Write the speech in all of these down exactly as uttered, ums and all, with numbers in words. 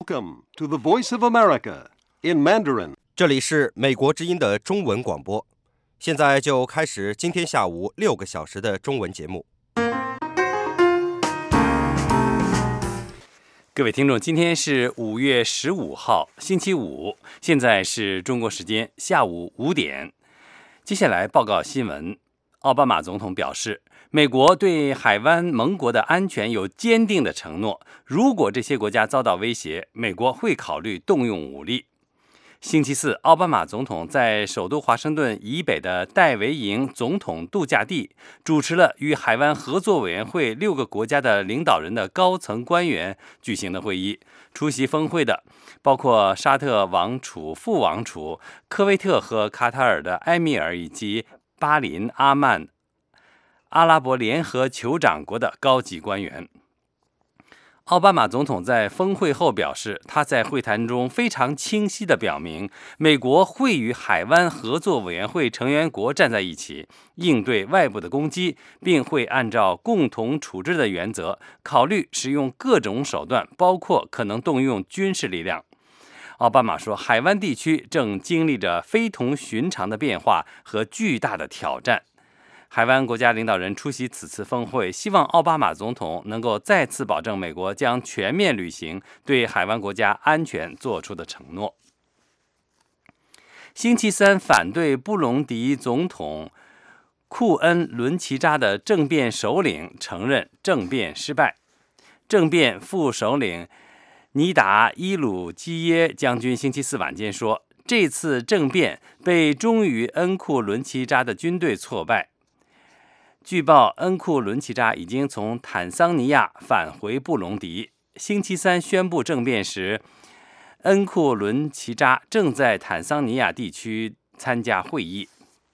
Welcome to the Voice of America in Mandarin. 这里是美国之音的中文广播，现在就开始今天下午六个小时的中文节目。 各位听众，今天是五月十五号，星期五，现在是中国时间下午五点。接下来报告新闻。奥巴马总统表示，美国对海湾盟国的安全有坚定的承诺，如果这些国家遭到威胁，美国会考虑动用武力。星期四，奥巴马总统在首都华盛顿以北的戴维营总统度假地主持了与海湾合作委员会六个国家的领导人的高层官员举行的会议。出席峰会的包括沙特王储、副王储、科威特和卡塔尔的埃米尔以及巴林、阿曼、阿拉伯联合酋长国的高级官员。奥巴马总统在峰会后表示，他在会谈中非常清晰地表明，美国会与海湾合作委员会成员国站在一起，应对外部的攻击，并会按照共同处置的原则，考虑使用各种手段，包括可能动用军事力量。奥巴马说，海湾地区正经历着非同寻常的变化和巨大的挑战。海湾国家领导人出席此次峰会，希望奥巴马总统能够再次保证美国将全面履行对海湾国家安全做出的承诺。星期三，反对布隆迪总统库恩伦齐扎的政变首领承认政变失败。政变副首领尼达伊鲁基耶将军星期四晚间说，这次政变被忠于恩库伦齐扎的军队挫败。据报，恩库伦齐扎已经从坦桑尼亚返回布隆迪。星期三宣布政变时，恩库伦齐扎正在坦桑尼亚地区参加会议。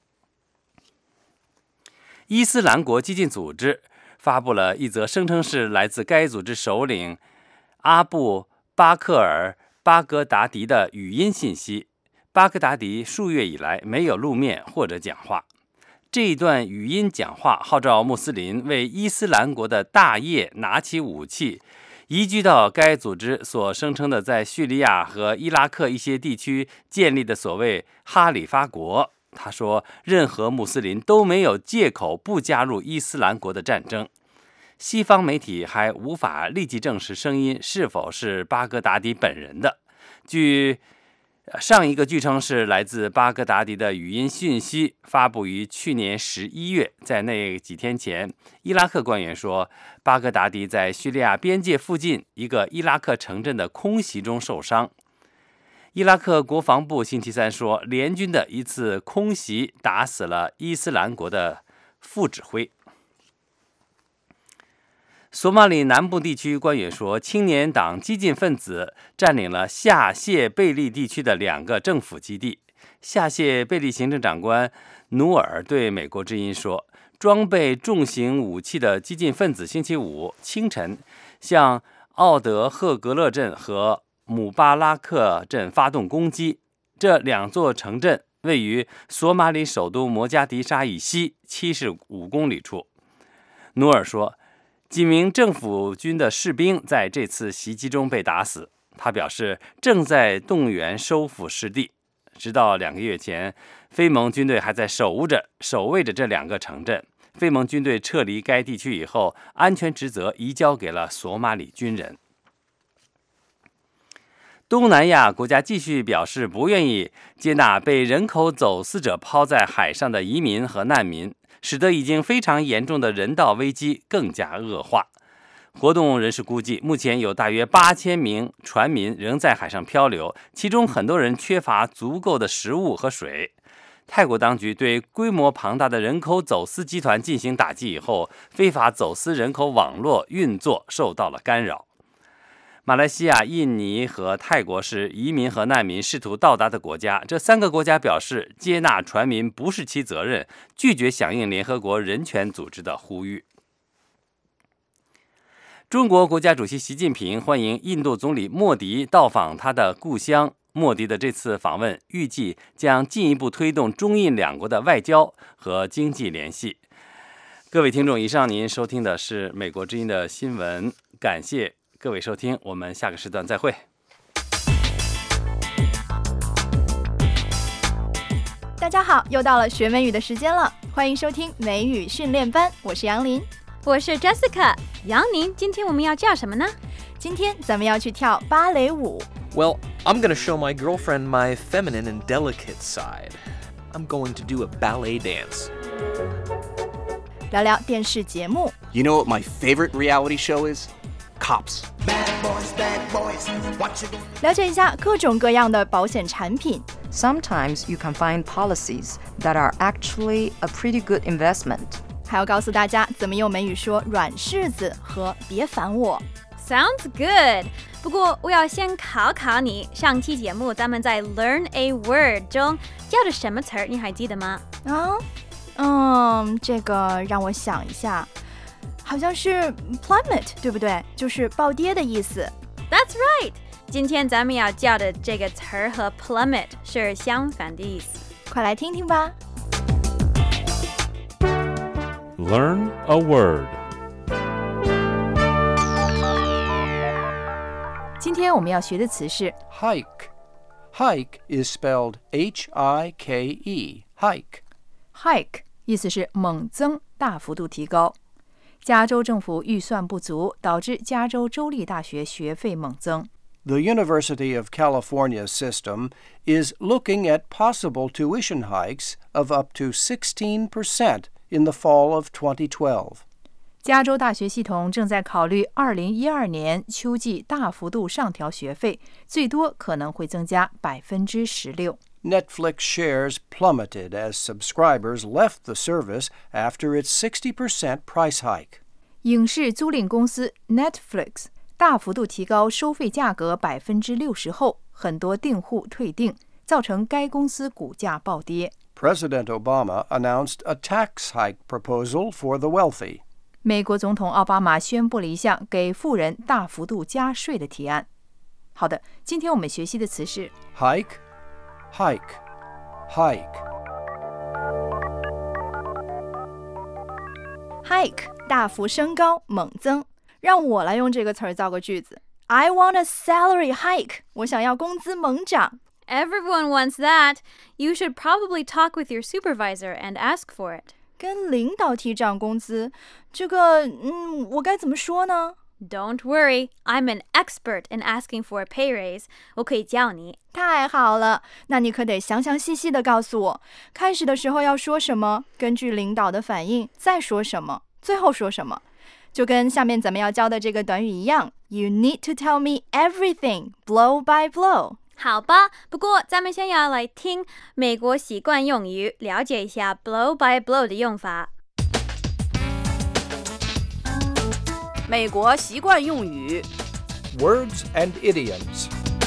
伊斯兰国激进组织发布了一则声称是来自该组织首领阿布巴克尔·巴格达迪的语音信息。巴格达迪数月以来没有露面或者讲话。这一段语音讲话号召穆斯林为伊斯兰国的大业拿起武器，移居到该组织所声称的在叙利亚和伊拉克一些地区建立的所谓哈里发国。他说，任何穆斯林都没有借口不加入伊斯兰国的战争。西方媒体还无法立即证实声音是否是巴格达迪本人的。据上一个据称是来自巴格达迪的语音讯息发布于去年十一月，在那几天前，伊拉克官员说，巴格达迪在叙利亚边界附近一个伊拉克城镇的空袭中受伤。伊拉克国防部星期三说，联军的一次空袭打死了伊斯兰国的副指挥。索马里南部地区官员说，青年党激进分子占领了下谢贝利地区的两个政府基地。下谢贝利行政长官努尔对美国之音说，装备重型武器的激进分子星期五清晨向奥德赫格勒镇和姆巴拉克镇发动攻击。这两座城镇位于索马里首都摩加迪沙以西七十五公里处。努尔说，几名政府军的士兵在这次袭击中被打死。他表示，正在动员收复失地。直到两个月前，非盟军队还在守着守卫着这两个城镇。非盟军队撤离该地区以后，安全职责移交给了索马里军人。东南亚国家继续表示不愿意接纳被人口走私者抛在海上的移民和难民，使得已经非常严重的人道危机更加恶化。活动人士估计，目前有大约八千名船民仍在海上漂流，其中很多人缺乏足够的食物和水。泰国当局对规模庞大的人口走私集团进行打击以后，非法走私人口网络运作受到了干扰。马来西亚、印尼和泰国是移民和难民试图到达的国家。这三个国家表示，接纳船民不是其责任，拒绝响应联合国人权组织的呼吁。中国国家主席习近平欢迎印度总理莫迪到访他的故乡。莫迪的这次访问预计将进一步推动中印两国的外交和经济联系。各位听众，以上您收听的是美国之音的新闻，感谢各位收听，我们下个时段再会。 大家好，又到了学美语的时间了，欢迎收听美语训练班，我是杨林， 我是 Jessica。杨林，今天我们要教什么呢？ 今天咱们要去跳芭蕾舞。 Well, I'm going to show my girlfriend my feminine and delicate side. I'm going to do a ballet dance. 聊聊电视节目。 You know what my favorite reality show is? Cops. 了解一下各种各样的保险产品。 Sometimes you can find policies that are actually a pretty good investment. 还要告诉大家怎么用美语说软柿子和别烦我。 Sounds good. 不过我要先考考你，上期节目咱们在 Learn a Word 中教的什么词儿，你还记得吗？ 啊，嗯，这个让我想一下，好像是 plummet， 对不对？就是暴跌的意思。 That's right. 今天咱们要教的这个词儿和 plummet 是相反的意思。 快来听听吧。 Learn a word. 今天我们要学的词是 Hike. Hike is spelled H I K E. Hike. Hike 意思是猛增、大幅度提高。加州政府预算不足，导致加州州立大学学费猛增。 The University of California system is looking at possible tuition hikes of up to sixteen percent in the fall of twenty twelve. 加州大学系统正在考虑二零一二年秋季大幅度上调学费，最多可能会增加百分之十六。 Netflix shares plummeted as subscribers left the service after its sixty percent price hike. 影视租赁公司 Netflix 大幅度提高收费价格百分之六十后，很多订户退订，造成该公司股价暴跌。 President Obama announced a tax hike proposal for the wealthy. 美国总统奥巴马宣布了一项给富人大幅度加税的提案。好的，今天我们学习的词是 Hike, hike, hike. hike 大幅升高、猛增。让我来用这个词儿造个句子。I want a salary hike. 我想要工资猛涨。 Everyone wants that. You should probably talk with your supervisor and ask for it. 跟领导提涨工资，这个，嗯，我该怎么说呢？ Don't worry, I'm an expert in asking for a pay raise. 我可以教你。 太好了，那你可得详详细细地告诉我，开始的时候要说什么，根据领导的反应再说什么，最后说什么。就跟下面咱们要教的这个短语一样 You need to tell me everything, blow by blow. 好吧，不过咱们先要来听美国习惯用语，了解一下 blow by blow 的用法。 美国习惯用语 Words and idioms.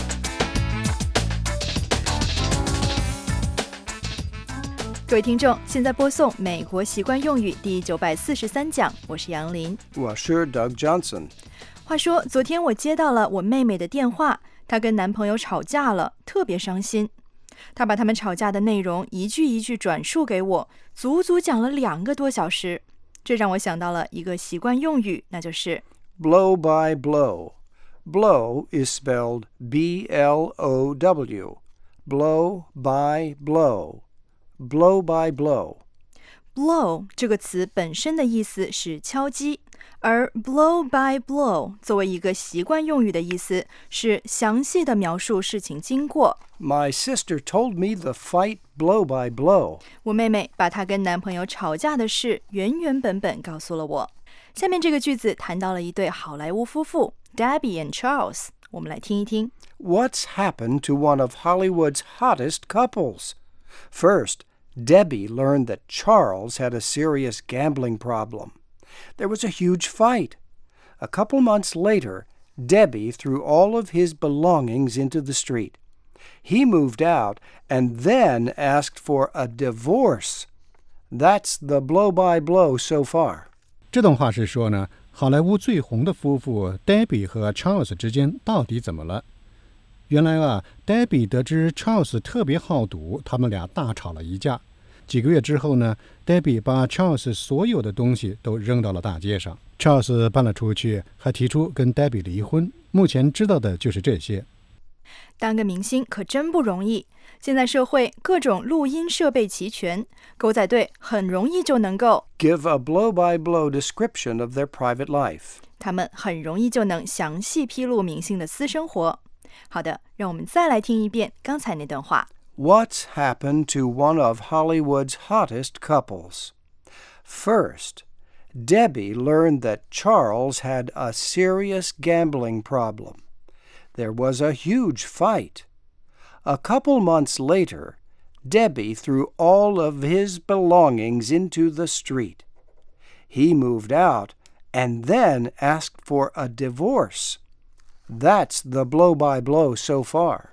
各位听众，现在播送《美国习惯用语》第九百四十三讲，我是杨林， 我是 Doug Johnson. 话说，昨天我接到了我妹妹的电话，她跟男朋友吵架了，特别伤心。她把他们吵架的内容一句一句转述给我，足足讲了两个多小时。这让我想到了一个习惯用语，那就是 blow by blow. Blow is spelled B L O W. Blow by blow. Blow by blow. blow 这个词本身的意思是敲击，而 blow by blow 作为一个习惯用语的意思是详细的描述事情经过。 My sister told me the fight blow by blow. 我妹妹把她跟男朋友吵架的事原原本本告诉了我。下面这个句子谈到了一对好莱坞夫妇 Debbie and Charles， 我们来听一听。 What's happened to one of Hollywood's hottest couples? First, Debbie learned that Charles had a serious gambling problem. There was a huge fight. A couple months later, Debbie threw all of his belongings into the street. He moved out and then asked for a divorce. That's the blow-by-blow so far. 这段话是说呢，好莱坞最红的夫妇 Debbie 和 Charles 之间到底怎么了？原来啊 Debbie 得知 Charles 特别好赌，他们俩大吵了一架。几个月之后呢 Debbie 把 Charles 所有的东西都扔到了大街上。 Charles 搬了出去，还提出跟 Debbie 离婚。目前知道的就是这些。 当个明星可真不容易。现在社会各种录音设备齐全，狗仔队很容易就能够 give a blow-by-blow description of their private life. 他们很容易就能详细披露明星的私生活。好的，让我们再来听一遍刚才那段话。 What's happened to one of Hollywood's hottest couples? First, Debbie learned that Charles had a serious gambling problem. There was a huge fight. A couple months later, Debbie threw all of his belongings into the street. He moved out and then asked for a divorce. That's the blow-by-blow so far.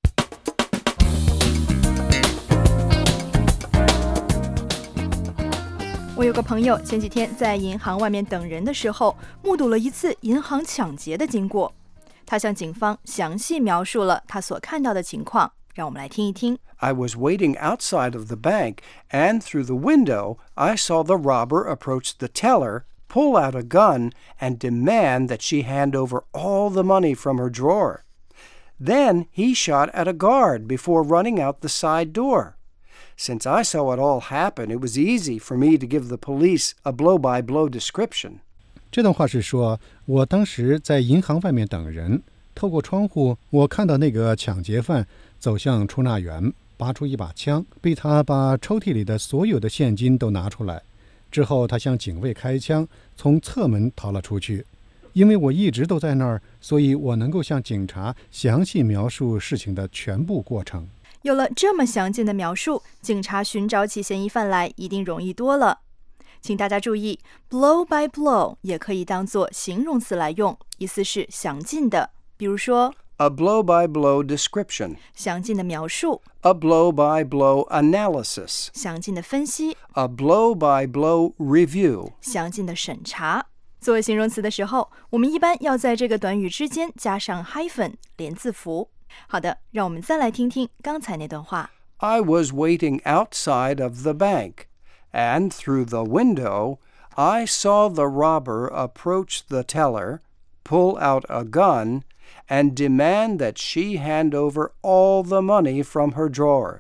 我有个朋友前几天在银行外面等人的时候，目睹了一次银行抢劫的经过。他向警方详细描述了他所看到的情况，让我们来听一听。 I was waiting outside of the bank, and through the window, I saw the robber approach the teller, pull out a gun, and demand that she hand over all the money from her drawer. Then he shot at a guard before running out the side door. Since I saw it all happen, it was easy for me to give the police a blow-by-blow description. 这段话是说，我当时在银行外面等人，透过窗户，我看到那个抢劫犯走向出纳员，拔出一把枪，逼他把抽屉里的所有的现金都拿出来。之后，他向警卫开枪，从侧门逃了出去。因为我一直都在那儿，所以我能够向警察详细描述事情的全部过程。 有了这么详尽的描述，警察寻找起嫌疑犯来一定容易多了。请大家注意 blow by blow 也可以当作形容词来用，意思是详尽的。比如说 a blow-by-blow description, 详尽的描述 a blow-by-blow analysis, 详尽的分析 a blow-by-blow review, 详尽的审查。做形容词的时候，我们一般要在这个短语之间加上 hyphen 连字符。好的，让我们再来听听刚才那段话。 I was waiting outside of the bank, and through the window, I saw the robber approach the teller, pull out a gun, and demand that she hand over all the money from her drawer.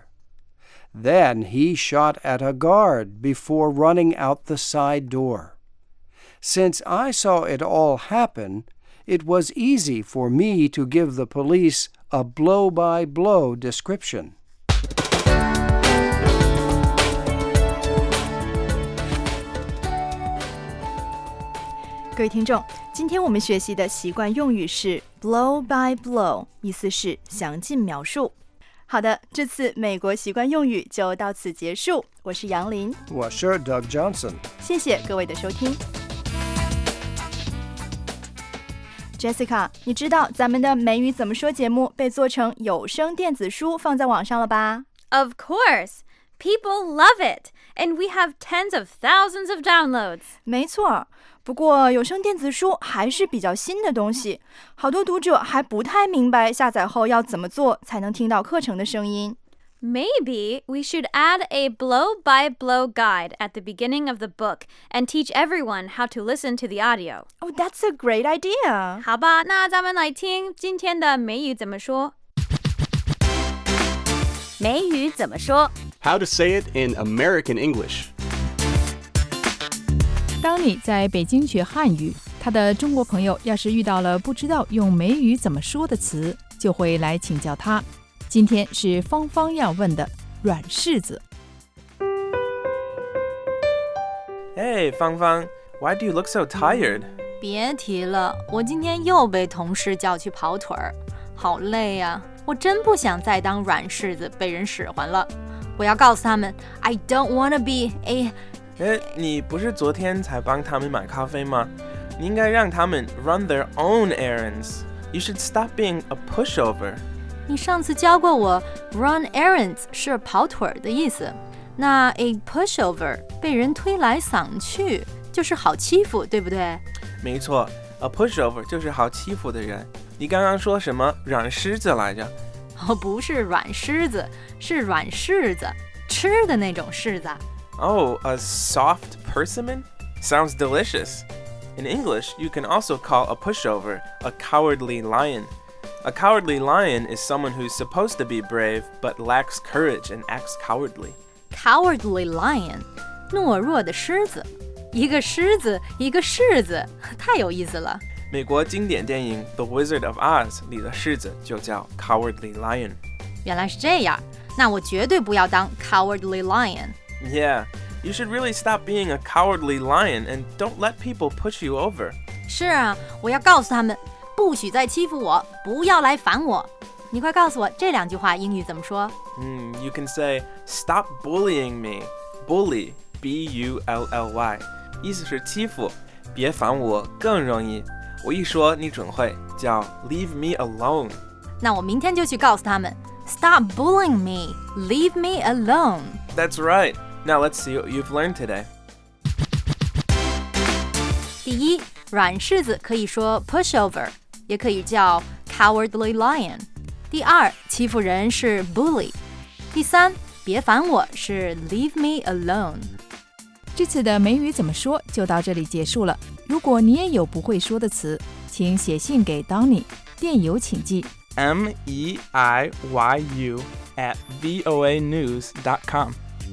Then he shot at a guard before running out the side door. Since I saw it all happen, it was easy for me to give the police a blow-by-blow description. 各位听众，今天我们学习的习惯用语是 blow by blow， 意思是详尽描述。好的，这次美国习惯用语就到此结束。我是杨林， 我是 Doug Johnson， 谢谢各位的收听。Jessica， 你知道咱们的美语怎么说节目被做成有声电子书放在网上了吧？ Of course! People love it! And we have tens of thousands of downloads. 没错，不过有声电子书还是比较新的东西，好多读者还不太明白下载后要怎么做才能听到课程的声音。 Maybe we should add a blow-by-blow guide at the beginning of the book and teach everyone how to listen to the audio. Oh, that's a great idea. 好吧，那咱们来听今天的美语怎么说。 美语怎么说 How to say it in American English. 当你在北京学汉语，他的中国朋友要是遇到了不知道用美语怎么说的词，就会来请教他。今天是芳芳要问的软柿子。 Hey, 芳芳 why do you look so tired? 别提了，我今天又被同事叫去跑腿儿，好累呀、啊！我真不想再当软柿子被人使唤了。我要告诉他们 I don't wanna be a... 哎，你不是昨天才帮他们买咖啡吗？你应该让他们 run their own errands. You should stop being a pushover. 你上次教过我 run errands 是跑腿儿的意思，那 a pushover 被人推来搡去就是好欺负，对不对？ 没错， a pushover 就是好欺负的人。你刚刚说什么软柿子来着？ 哦，不是软柿子，是软柿子，吃的那种柿子。 Oh, a soft persimmon? Sounds delicious. In English, you can also call a pushover a cowardly lion. A cowardly lion is someone who's supposed to be brave but lacks courage and acts cowardly. Cowardly lion， 懦弱的狮子。一个狮子，一个柿子，太有意思了。 美国经典电影《The Wizard of Oz》里的柿子就叫 Cowardly Lion。 原来是这样，那我绝对不要当 Cowardly Lion。 Yeah, you should really stop being a cowardly lion and don't let people push you over. 是啊，我要告诉他们，不许再欺负我，不要来烦我。你快告诉我这两句话英语怎么说？ 嗯 You can say, stop bullying me. Bully, B U L L Y， 意思是欺负，别烦我更容易。我一说你准会，叫 leave me alone。 那我明天就去告诉他们 Stop bullying me, leave me alone. That's right. Now let's see what you've learned today. 第一，软柿子可以说 pushover， 也可以叫 cowardly lion。第二，欺负人是 bully。第三，别烦我是 leave me alone。 这次的美语怎么说就到这里结束了。如果你也有不会说的词，请写信给 Donny， 电邮请寄 M E I Y U at voa news dot com。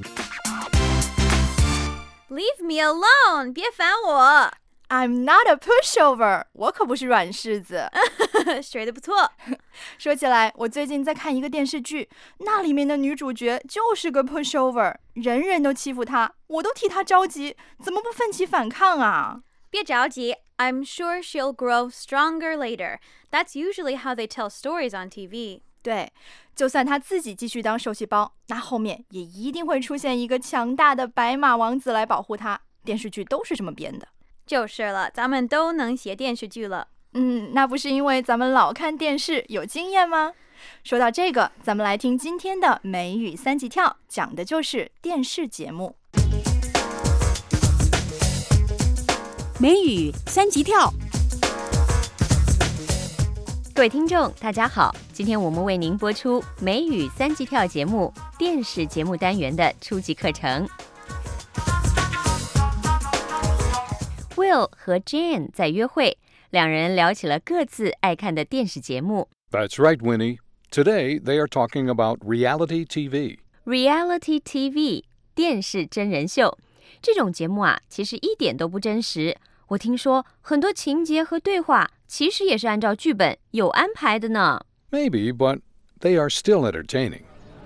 Leave me alone， 别烦我。 I'm not a pushover， 我可不是软柿子。 学得不错。 说起来，我最近在看一个电视剧，那里面的女主角就是个 pushover， 人人都欺负她，我都替她着急，怎么不奋起反抗啊？ 别着急 I'm sure she'll grow stronger later. That's usually how they tell stories on T V. 对，就算她自己继续当受气包，那后面也一定会出现一个强大的白马王子来保护她。电视剧都是这么编的。 就是了，咱们都能写电视剧了。 嗯，那不是因为咱们老看电视有经验吗？说到这个，咱们来听今天的美语三级跳，讲的就是电视节目。 美语三级跳。 各位听众大家好，今天我们为您播出美语三级跳节目电视节目单元的初级课程。Will 和 Jane 在约会，两人聊起了各自爱看的电视节目。 That's right, Winnie. Today they are talking about reality T V. Reality T V 电视真人秀，这种节目啊，其实一点都不真实。我听说很多情节和对话其实也是按照剧本有安排的呢。 Maybe, but they are still entertaining.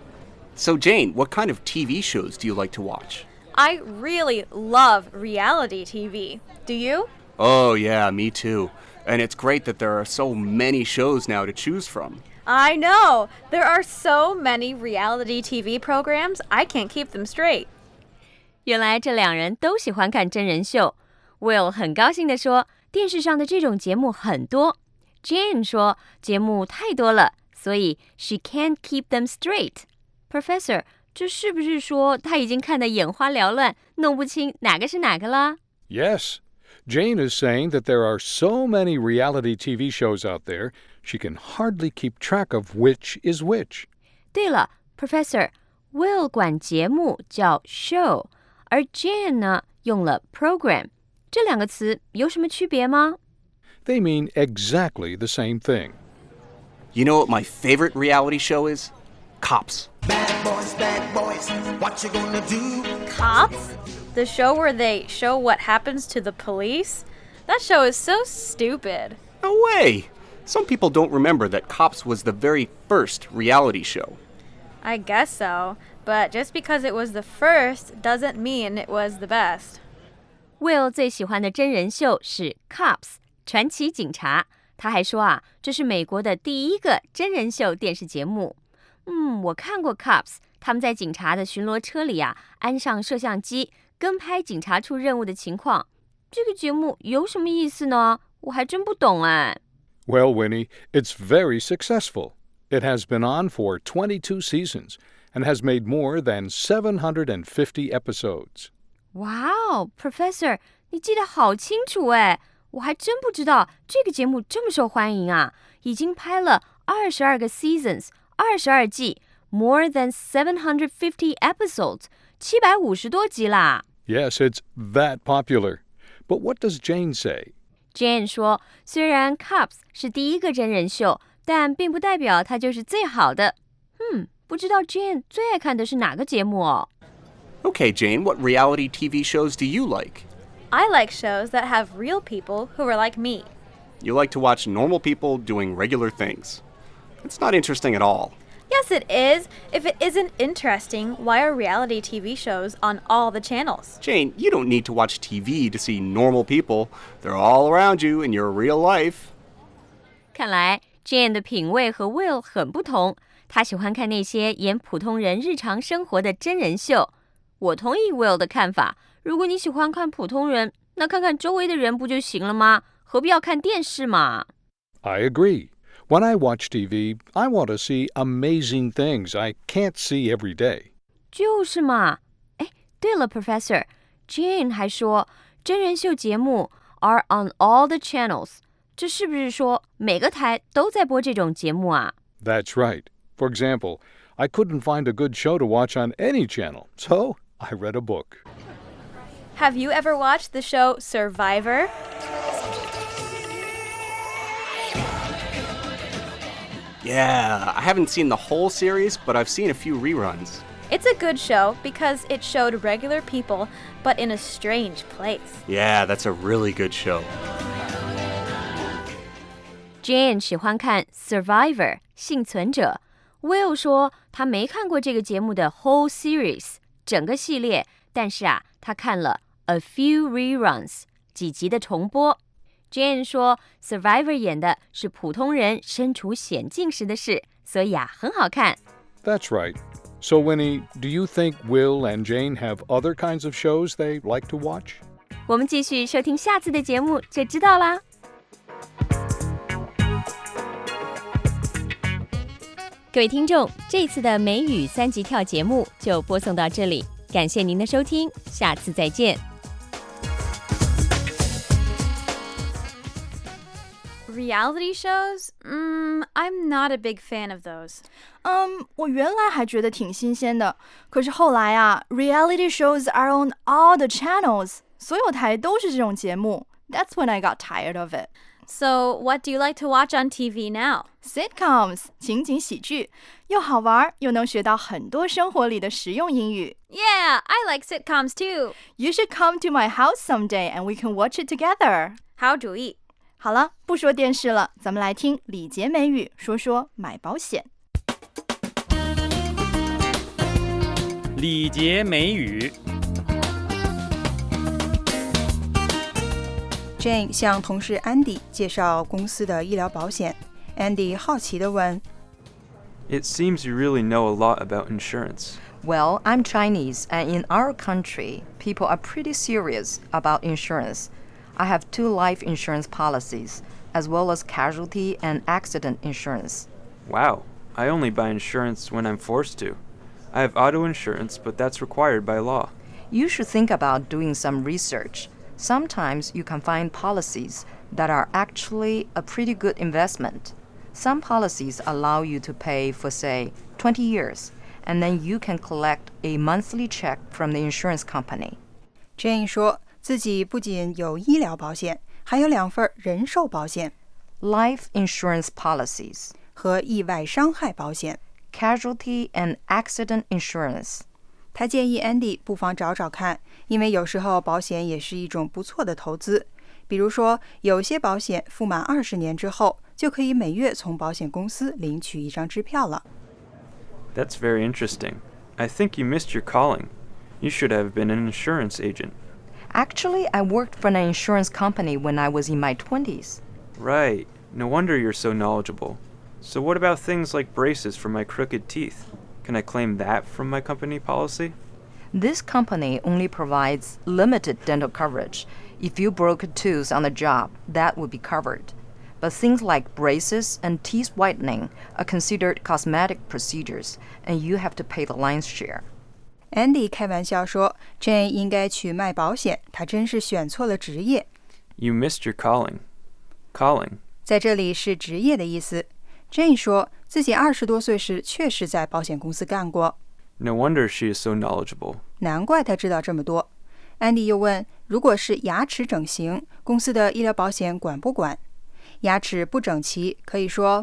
So, Jane, what kind of T V shows do you like to watch? I really love reality T V. Do you? Oh, yeah, me too. And it's great that there are so many shows now to choose from. I know. There are so many reality T V programs, I can't keep them straight. 原来这两人都喜欢看真人秀。Will 很高兴地说，电视上的这种节目很多。Jane 说，节目太多了，所以 she can't keep them straight. Professor, 这是不是说他已经看得眼花缭乱，弄不清哪个是哪个啦？ Yes. Jane is saying that there are so many reality T V shows out there, she can hardly keep track of which is which. 对了 Professor, Will 管节目叫 show, 而 Jane 呢，用了 program. 这两个词有什么区别吗？ They mean exactly the same thing. You know what my favorite reality show is? Cops. Bad boys, bad boys, what you gonna do? Cops? The show where they show what happens to the police? That show is so stupid. No way! Some people don't remember that Cops was the very first reality show. I guess so, but just because it was the first doesn't mean it was the best. Will 最喜欢的真人秀是 Cops 传奇警察，他还说啊，这是美国的第一个真人秀电视节目。嗯，我看过 Cops， 他们在警察的巡逻车里啊，安上摄像机，跟拍警察出任务的情况。这个节目有什么意思呢？我还真不懂哎。 Well, Winnie, it's very successful. It has been on for twenty-two seasons and has made more than seven hundred fifty episodes. 哇哦 Professor, 你记得好清楚哎，我还真不知道这个节目这么受欢迎啊，已经拍了二十二个 seasons， 二十二季 more than seven hundred fifty episodes， 七百五十多集啦。 Yes, it's that popular. But what does Jane say? Jane 说，虽然 Cops 是第一个真人秀， 但并不代表它就是最好的。嗯，不知道 Jane 最爱看的是哪个节目哦？ Okay, Jane, what reality T V shows do you like? I like shows that have real people who are like me. You like to watch normal people doing regular things. It's not interesting at all. Yes, it is. If it isn't interesting, why are reality T V shows on all the channels? Jane, you don't need to watch T V to see normal people. They're all around you in your real life. 看来 Jane 的品味和 Will 很不同，他喜欢看那些演普通人日常生活的真人秀。我同意 Will 的看法，如果你喜欢看普通人，那看看周围的人不就行了吗？何必要看电视嘛？ I agree. When I watch T V, I want to see amazing things I can't see every day. 就是嘛。哎，对了 ，Professor， Jane 还说真人秀节目 are on all the channels， 这是不是说每个台都在播这种节目啊？ That's right. For example, I couldn't find a good show to watch on any channel, so I read a book. Have you ever watched the show Survivor? Yeah, I haven't seen the whole series, but I've seen a few reruns. It's a good show because it showed regular people, but in a strange place. Yeah, that's a really good show. Jane 喜欢看 Survivor 幸存者。Will 说他没看过这个节目的 whole series 整个系列，但是啊，他看了 a few reruns 几集的重播。Jane 说 Survivor 演的是普通人身处险境时的事，所以啊，很好看。 That's right. So, Winnie, do you think Will and Jane have other kinds of shows they like to watch? 我们继续收听下次的节目就知道啦。各位听众，这次的美语三级跳节目就播送到这里，感谢您的收听，下次再见。 Reality shows? Mm, I'm not a big fan of those. 嗯，我原来还觉得挺新鲜的，可是后来啊 ，reality shows are on all the channels， 所有台都是这种节目。That's when I got tired of it. So, what do you like to watch on T V now? Sitcoms 情景喜剧，又好玩又能学到很多生活里的实用英语。 Yeah, I like sitcoms too. You should come to my house someday and we can watch it together. 好主意。 好了，不说电视了，咱们来听礼节美语，说说买保险。 礼节美语。 Jane 向同事 Andy 介绍公司的医疗保险。Andy 好奇地问 It seems you really know a lot about insurance. Well, I'm Chinese, and in our country, people are pretty serious about insurance. I have two life insurance policies, as well as casualty and accident insurance. Wow, I only buy insurance when I'm forced to. I have auto insurance, but that's required by law. You should think about doing some research.Sometimes you can find policies that are actually a pretty good investment. Some policies allow you to pay for, say, twenty years, and then you can collect a monthly check from the insurance company. Jane 说自己不仅有医疗保险，还有两份人寿保险 Life insurance policies 和意外伤害保险 Casualty and accident insurance. 他建议 Andy 不妨找找看，因为有时候保险也是一种不错的投资。比如说，有些保险付满二十年之后，就可以每月从保险公司领取一张支票了。 That's very interesting. I think you missed your calling. You should have been an insurance agent. Actually, I worked for an insurance company when I was in my twenties. Right. No wonder you're so knowledgeable. So what about things like braces for my crooked teeth?Can I claim that from my company policy? This company only provides limited dental coverage. If you broke a tooth on the job, that would be covered. But things like braces and teeth whitening are considered cosmetic procedures, and you have to pay the lion's share. Andy 开玩笑说 Jane 应该去卖保险，她真是选错了职业。 You missed your calling. Calling. 在这里是职业的意思。Jane 说自己二十多岁时确实在保险公司干过。 No wonder she is so knowledgeable. 难怪她知道这么多。Andy 又问，如果是牙齿整形，公司的医疗保险管不管？牙齿不整齐可以说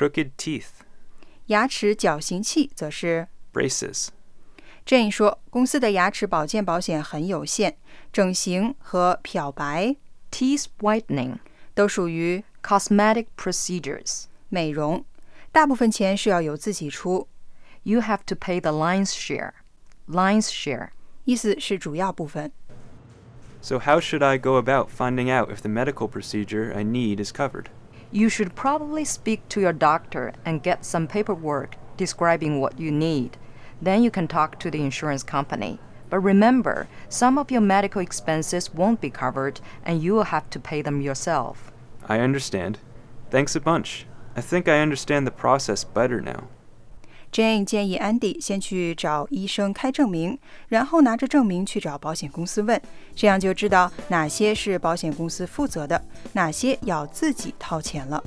crooked teeth. 牙齿矫形器则是 braces. Jane 说，公司的牙齿保健保险很有限，整形和漂白 teeth whitening 都属于 cosmetic procedures 美容，大部分钱是要由自己出。 You have to pay the lion's share. Lion's share 意思是主要部分。 So how should I go about finding out if the medical procedure I need is covered? You should probably speak to your doctor and get some paperwork describing what you need. Then you can talk to the insurance company. But remember, some of your medical expenses won't be covered and you will have to pay them yourself. I understand. Thanks a bunch. I think I understand the process better now. Jane 建议 Andy 先去找医生开证明，然后拿着证明去找保险公司问，这样就知道哪些是保险公司负责的，哪些要自己掏钱了。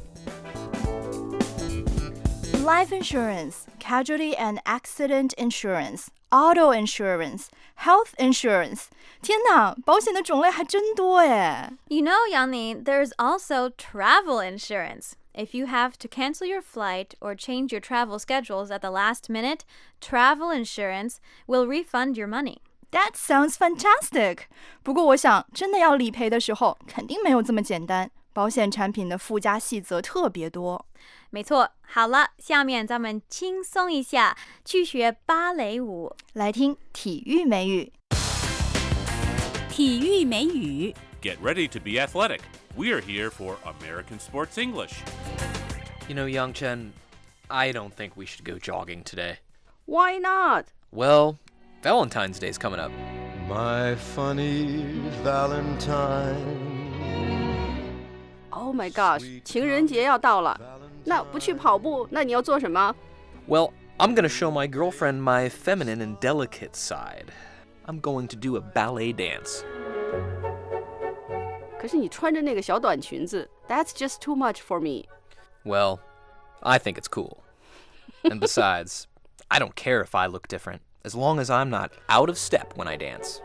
Life insurance, casualty and accident insurance, auto insurance, health insurance. 天哪，保险的种类还真多耶！ You know, Yang-Ni, there's also travel insurance. If you have to cancel your flight or change your travel schedules at the last minute, travel insurance will refund your money. That sounds fantastic. 不过我想，真的要理赔的时候，肯定没有这么简单。保险产品的附加细则特别多。 没错，好了，下面咱们轻松一下，去学芭蕾舞。 来听体育美语。 体育美语。 Get ready to be athletic. We're here for American Sports English. You know, Yang Chen, I don't think we should go jogging today. Why not? Well, Valentine's Day's coming up. My funny Valentine. Oh my gosh, 情人节要到了。那不去跑步，那你要做什么？ Well, I'm going to show my girlfriend my feminine and delicate side. I'm going to do a ballet dance. 可是你穿着那个小短裙子 That's just too much for me. Well, I think it's cool. And besides, I don't care if I look different, as long as I'm not out of step when I dance.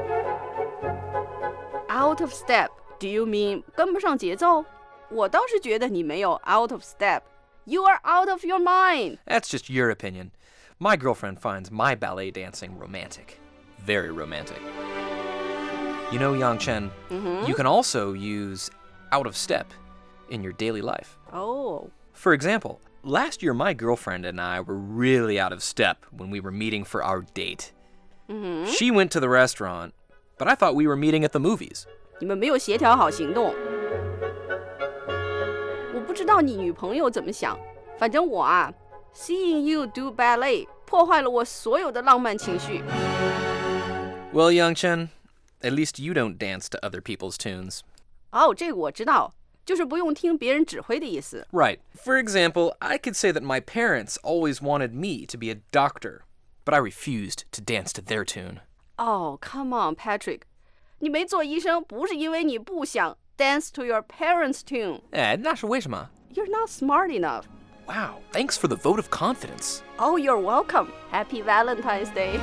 Out of step? Do you mean 跟不上节奏？我倒是觉得你没有 out of step. You are out of your mind. That's just your opinion. My girlfriend finds my ballet dancing romantic. Very romantic. You know, Yang Chen, mm-hmm. you can also use out of step in your daily life. Oh. For example, last year my girlfriend and I were really out of step when we were meeting for our date. Mm-hmm. She went to the restaurant, but I thought we were meeting at the movies. 你们没有协调好行动。我不知道你女朋友怎么想，反正我啊 ，seeing you do ballet 破坏了我所有的浪漫情绪。 Well, Yang Chen, at least you don't dance to other people's tunes. 哦，这个我知道，就是不用听别人指挥的意思。 Right. For example, I could say that my parents always wanted me to be a doctor, but I refused to dance to their tune. Oh, come on, Patrick. 你没做医生不是因为你不想 dance to your parents' tune. 哎，那是为什么？ You're not smart enough. Wow, thanks for the vote of confidence. Oh, you're welcome. Happy Valentine's Day.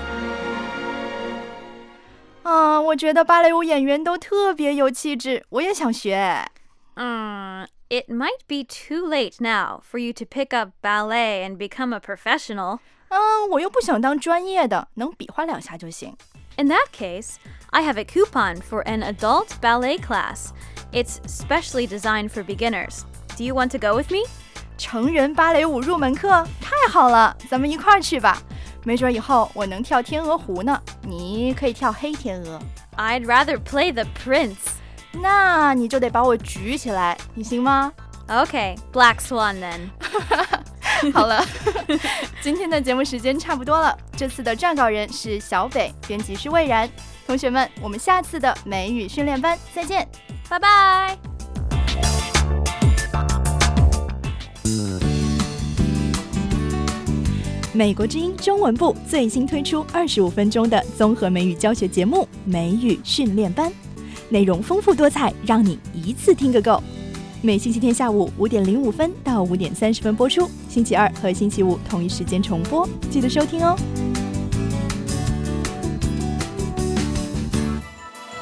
啊，我觉得芭蕾舞演员都特别有气质，我也想学。 嗯 It might be too late now for you to pick up ballet and become a professional. 嗯，我又不想当专业的，能比划两下就行。 In that case, I have a coupon for an adult ballet class. It's specially designed for beginners. Do you want to go with me? 成人芭蕾舞入门课，太好了，咱们一块儿去吧。没准以后我能跳天鹅湖呢，你可以跳黑天鹅。 I'd rather play the prince. 那你就得把我举起来，你行吗？ Okay, Black Swan then. 好了，今天的节目时间差不多了。这次的撰稿人是小北，编辑是魏然。同学们，我们下次的美语训练班再见， 拜拜。 美国之音中文部最新推出二十五分钟的综合美语教学节目《美语训练班》，内容丰富多彩，让你一次听个够。每星期天下午五点零五分到五点三十分播出，星期二和星期五同一时间重播，记得收听哦。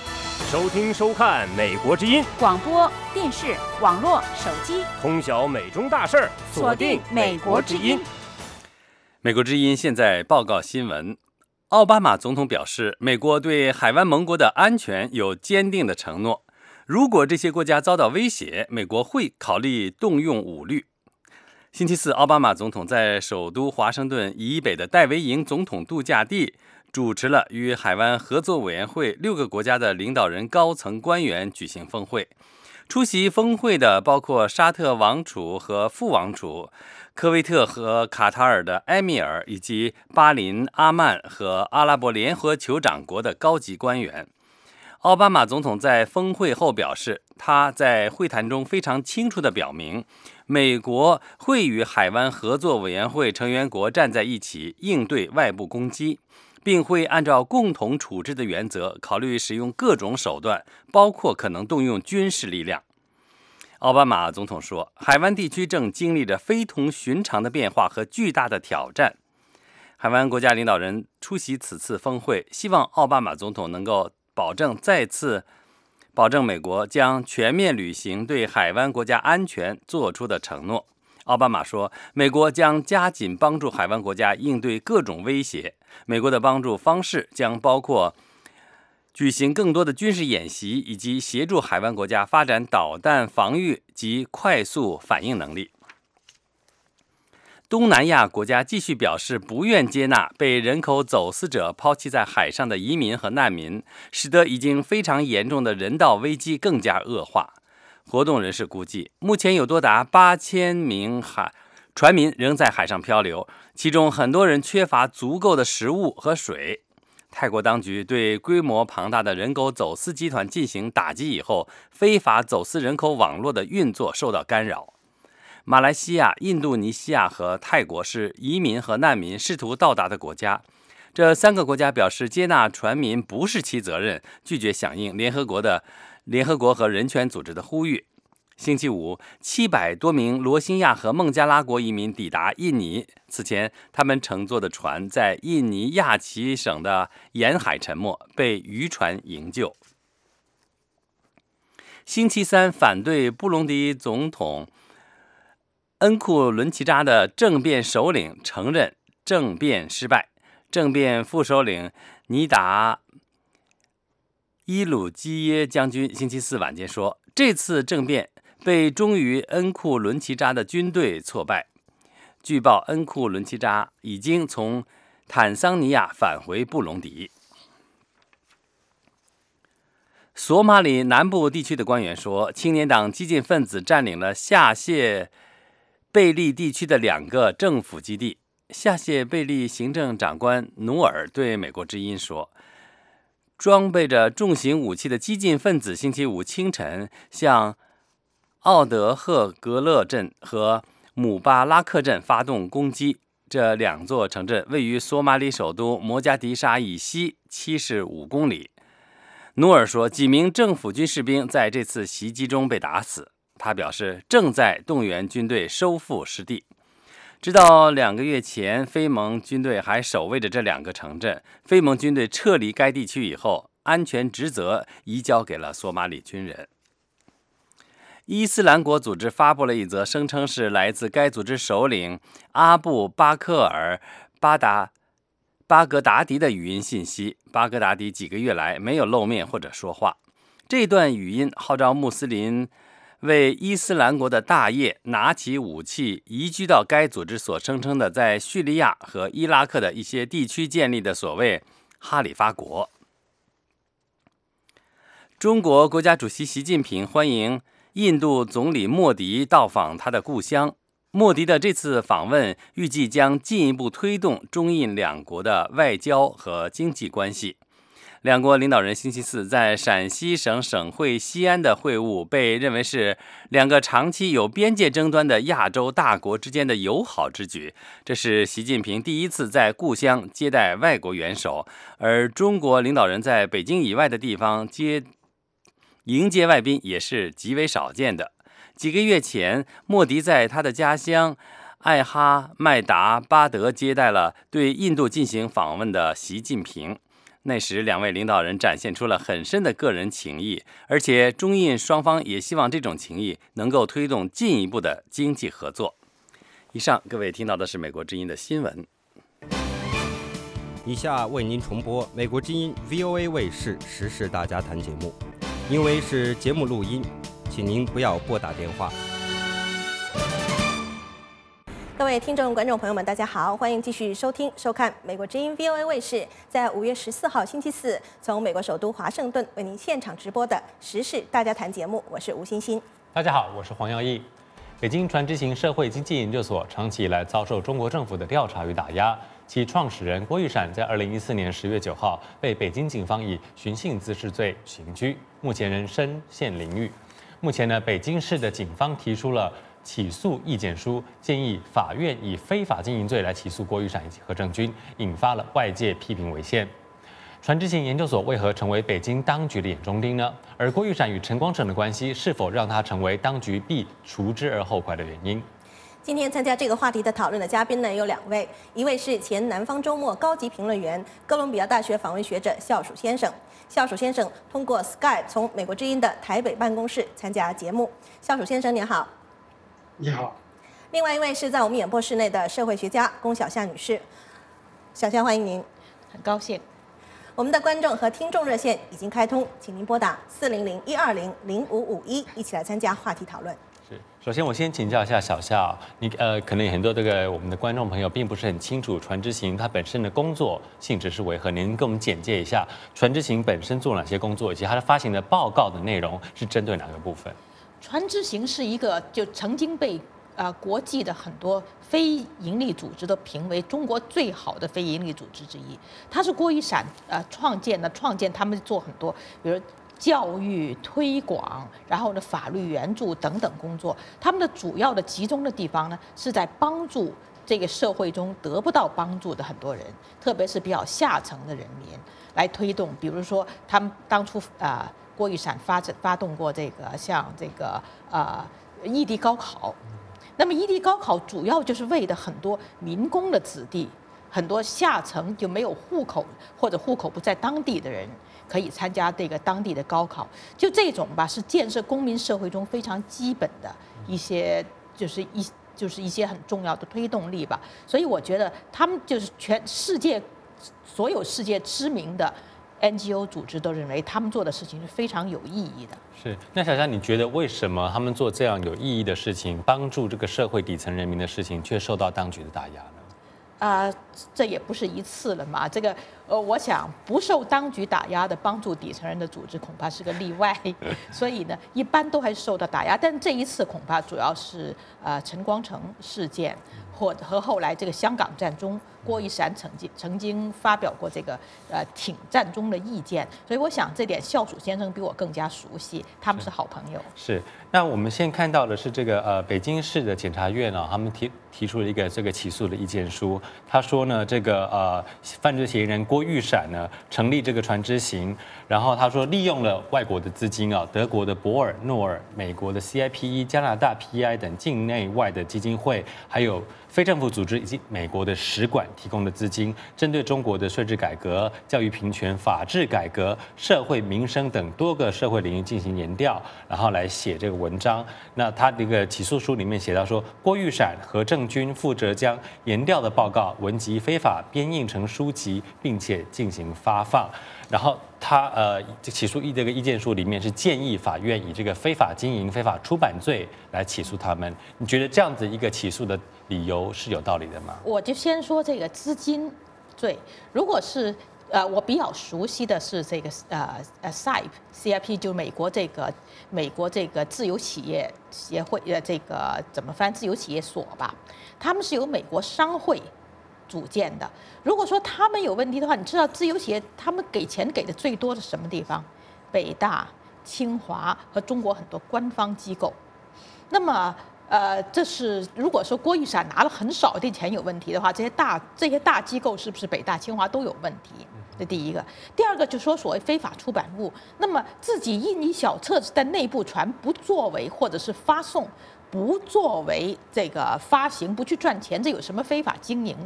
收听收看美国之音广播电视、网络、手机， 通晓美中大事儿， 锁定美国之音。 美国之音现在报告新闻。奥巴马总统表示，美国对海湾盟国的安全有坚定的承诺。如果这些国家遭到威胁，美国会考虑动用武力。星期四，奥巴马总统在首都华盛顿以北的戴维营总统度假地主持了与海湾合作委员会六个国家的领导人高层官员举行峰会。出席峰会的包括沙特王储和副王储、科威特和卡塔尔的埃米尔，以及巴林、阿曼和阿拉伯联合酋长国的高级官员。奥巴马总统在峰会后表示，他在会谈中非常清楚地表明，美国会与海湾合作委员会成员国站在一起应对外部攻击，并会按照共同处置的原则考虑使用各种手段，包括可能动用军事力量。奥巴马总统说，海湾地区正经历着非同寻常的变化和巨大的挑战。海湾国家领导人出席此次峰会，希望奥巴马总统能够保证再次保证美国将全面履行对海湾国家安全做出的承诺。奥巴马说，美国将加紧帮助海湾国家应对各种威胁。美国的帮助方式将包括举行更多的军事演习，以及协助海湾国家发展导弹防御及快速反应能力。东南亚国家继续表示不愿接纳被人口走私者抛弃在海上的移民和难民，使得已经非常严重的人道危机更加恶化。活动人士估计，目前有多达八千名海船民仍在海上漂流，其中很多人缺乏足够的食物和水。泰国当局对规模庞大的人口走私集团进行打击以后，非法走私人口网络的运作受到干扰。马来西亚、印度尼西亚和泰国是移民和难民试图到达的国家。这三个国家表示接纳船民不是其责任，拒绝响应联合国的联合国和人权组织的呼吁。星期五，七百多名罗兴亚和孟加拉国移民抵达印尼。此前，他们乘坐的船在印尼亚齐省的沿海沉没，被渔船营救。星期三，反对布隆迪总统恩库伦齐扎的政变首领承认政变失败。政变副首领尼达伊鲁基耶将军星期四晚间说，这次政变被忠于恩库伦齐扎的军队挫败。据报，恩库伦齐扎已经从坦桑尼亚返回布隆迪。索马里南部地区的官员说，青年党激进分子占领了下谢贝利地区的两个政府基地。下谢贝利行政长官努尔对美国之音说，装备着重型武器的激进分子星期五清晨向奥德赫格勒镇和姆巴拉克镇发动攻击，这两座城镇位于索马里首都摩加迪沙以西七十五公里。努尔说，几名政府军士兵在这次袭击中被打死。他表示，正在动员军队收复失地。直到两个月前，非盟军队还守卫着这两个城镇。非盟军队撤离该地区以后，安全职责移交给了索马里军人。伊斯兰国组织发布了一则声称是来自该组织首领阿布巴克尔巴达巴格达迪的语音信息。巴格达迪几个月来没有露面或者说话。这段语音号召穆斯林为伊斯兰国的大业拿起武器，移居到该组织所声称的在叙利亚和伊拉克的一些地区建立的所谓哈里发国。中国国家主席习近平欢迎印度总理莫迪到访他的故乡。莫迪的这次访问预计将进一步推动中印两国的外交和经济关系。两国领导人星期四在陕西省省会西安的会晤被认为是两个长期有边界争端的亚洲大国之间的友好之举。这是习近平第一次在故乡接待外国元首，而中国领导人在北京以外的地方接迎接外宾也是极为少见的。几个月前，莫迪在他的家乡艾哈迈达巴德接待了对印度进行访问的习近平。 那时两位领导人展现出了很深的个人情谊，而且中印双方也希望这种情谊能够推动进一步的经济合作。以上各位听到的是美国之音的新闻。 以下为您重播美国之音 V O A 卫视时事大家谈节目，因为是节目录音，请您不要拨打电话。 各位听众、观众朋友们，大家好，欢迎继续收听、收看美国之音 V O A 卫视在五月十四号星期四从美国首都华盛顿为您现场直播的时事大家谈节目，我是吴欣欣。 大家好，我是黄耀义。北京传知行社会经济研究所长期以来遭受中国政府的调查与打压，其创始人郭玉闪在二零一四年十月九号被北京警方以寻衅滋事罪刑拘，目前仍身陷囹圄。目前呢，北京市的警方提出了起诉意见书，建议法院以非法经营罪来起诉郭玉闪以及何正军，引发了外界批评违宪。传知行研究所为何成为北京当局的眼中钉呢？而郭玉闪与陈光诚的关系是否让他成为当局必除之而后快的原因？ 今天参加这个话题的讨论的嘉宾呢有两位，一位是前南方周末高级评论员、哥伦比亚大学访问学者肖曙先生。肖曙先生通过 Skype 从美国之音的台北办公室参加节目。肖曙先生您好。 你好。 另外一位是在我们演播室内的社会学家龚小夏女士。小夏，欢迎您。 很高兴。 我们的观众和听众热线已经开通，请您拨打四零零一二零零五五一，一起来参加话题讨论。 是，首先我先请教一下小夏，你呃，可能很多这个我们的观众朋友并不是很清楚传知行它本身的工作性质是为何，您跟我们简介一下传知行本身做哪些工作，以及它的发行的报告的内容是针对哪个部分？ 传知行是一个就曾经被呃国际的很多非营利组织都评为中国最好的非营利组织之一。它是郭玉闪呃创建的，创建他们做很多，比如教育推广，然后呢法律援助等等工作。他们的主要的集中的地方呢是在帮助这个社会中得不到帮助的很多人，特别是比较下层的人民来推动。比如说他们当初啊、呃、郭玉闪发发动过这个像这个呃异地高考。那么异地高考主要就是为的很多民工的子弟，很多下层就没有户口或者户口不在当地的人，可以参加这个当地的高考。就这种吧，是建设公民社会中非常基本的一些，就是一就是一些很重要的推动力吧。所以我觉得他们就是全世界所有世界知名的 N G O 组织都认为他们做的事情是非常有意义的。 是，那小夏，你觉得为什么他们做这样有意义的事情，帮助这个社会底层人民的事情，却受到当局的打压呢？ 啊、呃，这也不是一次了嘛。这个，呃，我想不受当局打压的帮助底层人的组织恐怕是个例外，所以呢，一般都还是受到打压。但这一次恐怕主要是呃陈光诚事件，或和后来这个香港战中，郭玉闪曾经曾经发表过这个呃挺战中的意见，所以我想这点肖曙先生比我更加熟悉，他们是好朋友。 是，那我们现在看到的是这个呃北京市的检察院啊，他们提提出了一个这个起诉的意见书，他说呢，这个呃犯罪嫌疑人郭玉闪呢成立这个传知行，然后他说利用了外国的资金啊，德国的博尔诺尔、美国的 C I P E、加拿大 P I 等境内外的基金会，还有非政府组织以及美国的使馆提供的资金，针对中国的税制改革、教育平权、法治改革、社会民生等多个社会领域进行研调，然后来写这个文章。那他这个起诉书里面写到说，郭玉闪、何正军负责将研调的报告文集非法编印成书籍，并且进行发放。然后他呃，这起诉意这个意见书里面是建议法院以这个非法经营、非法出版罪来起诉他们。你觉得这样子一个起诉的理由是有道理的吗？ 我就先说这个资金罪，如果是呃，我比较熟悉的是这个呃呃 C I P C I P 就美国这个美国这个自由企业协会呃这个怎么翻自由企业所吧，他们是由美国商会组建的。如果说他们有问题的话，你知道自由企业他们给钱给的最多的什么地方？北大、清华和中国很多官方机构。那么呃，这是如果说郭玉闪拿了很少的钱有问题的话，这些大这些大机构是不是北大、清华都有问题？这第一个。第二个就说所谓非法出版物，那么自己印一小册子在内部传，不作为或者是发送，不作为这个发行，不去赚钱，这有什么非法经营呢？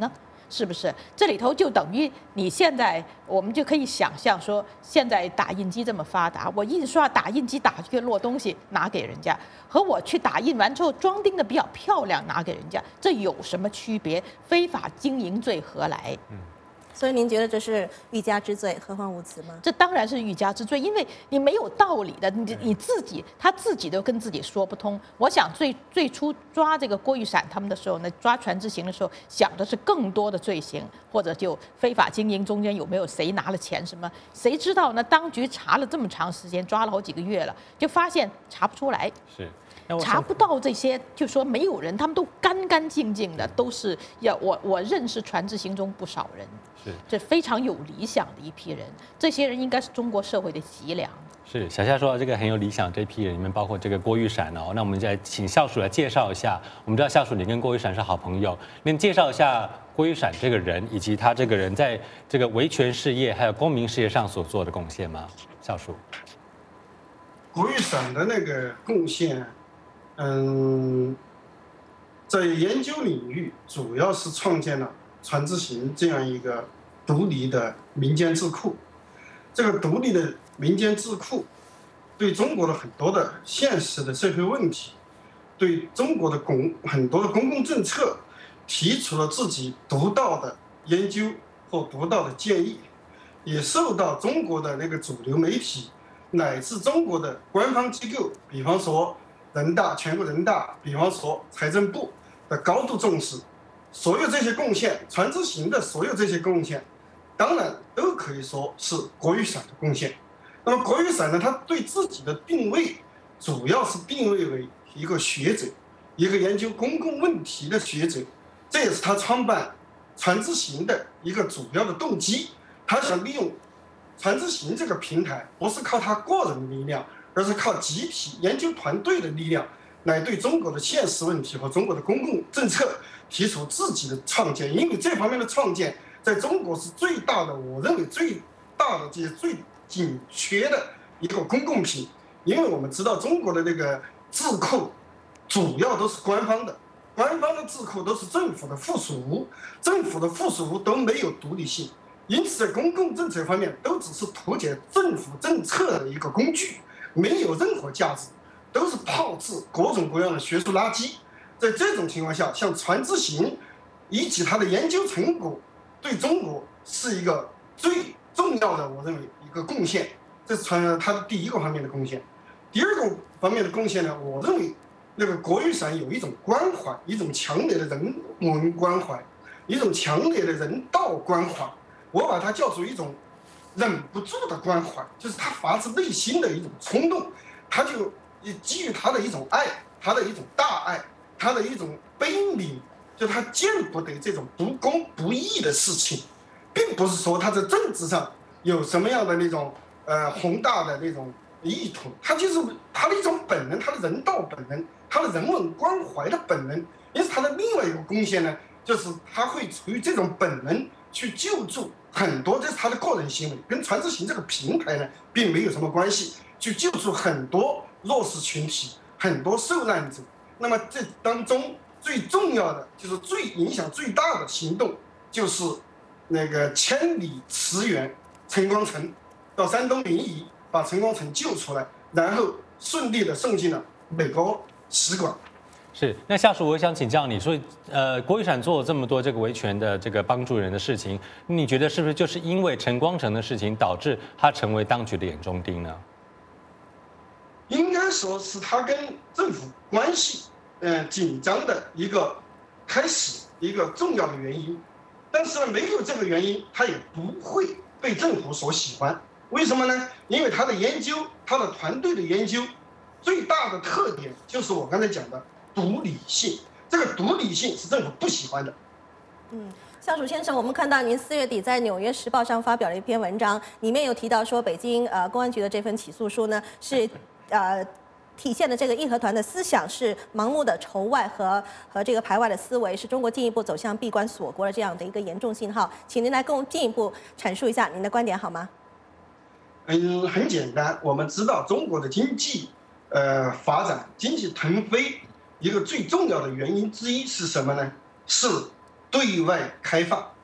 是不是？这里头就等于你现在我们就可以想象说，现在打印机这么发达，我印刷打印机打一个摞东西拿给人家，和我去打印完之后装订的比较漂亮拿给人家，这有什么区别？非法经营罪何来？ 嗯。 所以您觉得这是欲加之罪，何患无辞吗？ 这当然是欲加之罪，因为你没有道理的，你你自己他自己都跟自己说不通。我想最最初抓这个郭玉闪他们的时候呢，抓船只行的时候想的是更多的罪行，或者就非法经营中间有没有谁拿了钱什么，谁知道呢？当局查了这么长时间，抓了好几个月了，就发现查不出来。 是。 查不到这些，就说没有人，他们都干干净净的，都是要我我认识船只行中不少人， 是这非常有理想的一批人，这些人应该是中国社会的脊梁。 是小夏说到这个很有理想这批人里面，包括这个郭玉闪哦，那我们再请校属来介绍一下。我们知道校属你跟郭玉闪是好朋友，您介绍一下郭玉闪这个人，以及他这个人在这个维权事业还有公民事业上所做的贡献吗？校属。 郭玉闪的那个贡献。嗯，在研究领域主要是创建了船只行这样一个独立的民间智库。这个独立的民间智库对中国的很多的现实的社会问题，对中国的公很多的公共政策提出了自己独到的研究或独到的建议，也受到中国的那个主流媒体乃至中国的官方机构，比方说人大、全国人大，比方说财政部的高度重视。所有这些贡献，船只行的所有这些贡献，当然都可以说是郭玉闪的贡献。那么郭玉闪呢，他对自己的定位主要是定位为一个学者，一个研究公共问题的学者，这也是他创办船只行的一个主要的动机。他想利用船只行这个平台，不是靠他个人的力量，而是靠集体研究团队的力量，来对中国的现实问题和中国的公共政策提出自己的创建。因为这方面的创建在中国是最大的，我认为最大的这些最紧缺的一个公共品。因为我们知道中国的那个智库主要都是官方的，官方的智库都是政府的附属物，政府的附属物都没有独立性，因此在公共政策方面都只是图解政府政策的一个工具，没有任何价值，都是炮制各种各样的学术垃圾。在这种情况下，像船只行以及它的研究成果对中国是一个最重要的，我认为一个贡献。这是船它的第一个方面的贡献。第二个方面的贡献呢，我认为那个郭玉闪有一种关怀，一种强烈的人文关怀，一种强烈的人道关怀，我把它叫做一种忍不住的关怀，就是他发自内心的一种冲动，他就基于他的一种爱，他的一种大爱，他的一种悲悯，就他见不得这种不公不义的事情，并不是说他在政治上有什么样的那种呃宏大的那种意图，他就是他的一种本能，他的人道本能，他的人文关怀的本能。因此他的另外一个贡献呢，就是他会出于这种本能去救助很多，这是他的个人行为，跟船只行这个平台呢并没有什么关系，去救助很多弱势群体，很多受难者。那么这当中最重要的就是最影响最大的行动，就是那个千里驰援陈光诚到山东临沂，把陈光诚救出来，然后顺利的送进了美国使馆。 是，那下属我想请教你，所以呃，郭玉闪做了这么多这个维权的这个帮助人的事情，你觉得是不是就是因为陈光诚的事情导致他成为当局的眼中钉呢？ 应该说是他跟政府关系呃紧张的一个开始，一个重要的原因。但是呢，没有这个原因，他也不会被政府所喜欢。为什么呢？因为他的研究，他的团队的研究，最大的特点就是我刚才讲的独立性。这个独立性是政府不喜欢的。 嗯，校属先生，我们看到您四月底在《纽约时报》上发表了一篇文章，里面有提到说，北京呃公安局的这份起诉书呢是呃。体现的这个义和团的思想是盲目的仇外和和这个排外的思维，是中国进一步走向闭关锁国的这样的一个严重信号。请您来跟我们进一步阐述一下您的观点好吗？ 嗯，很简单，我们知道中国的经济呃发展、经济腾飞，一个最重要的原因之一是什么呢？是对外开放。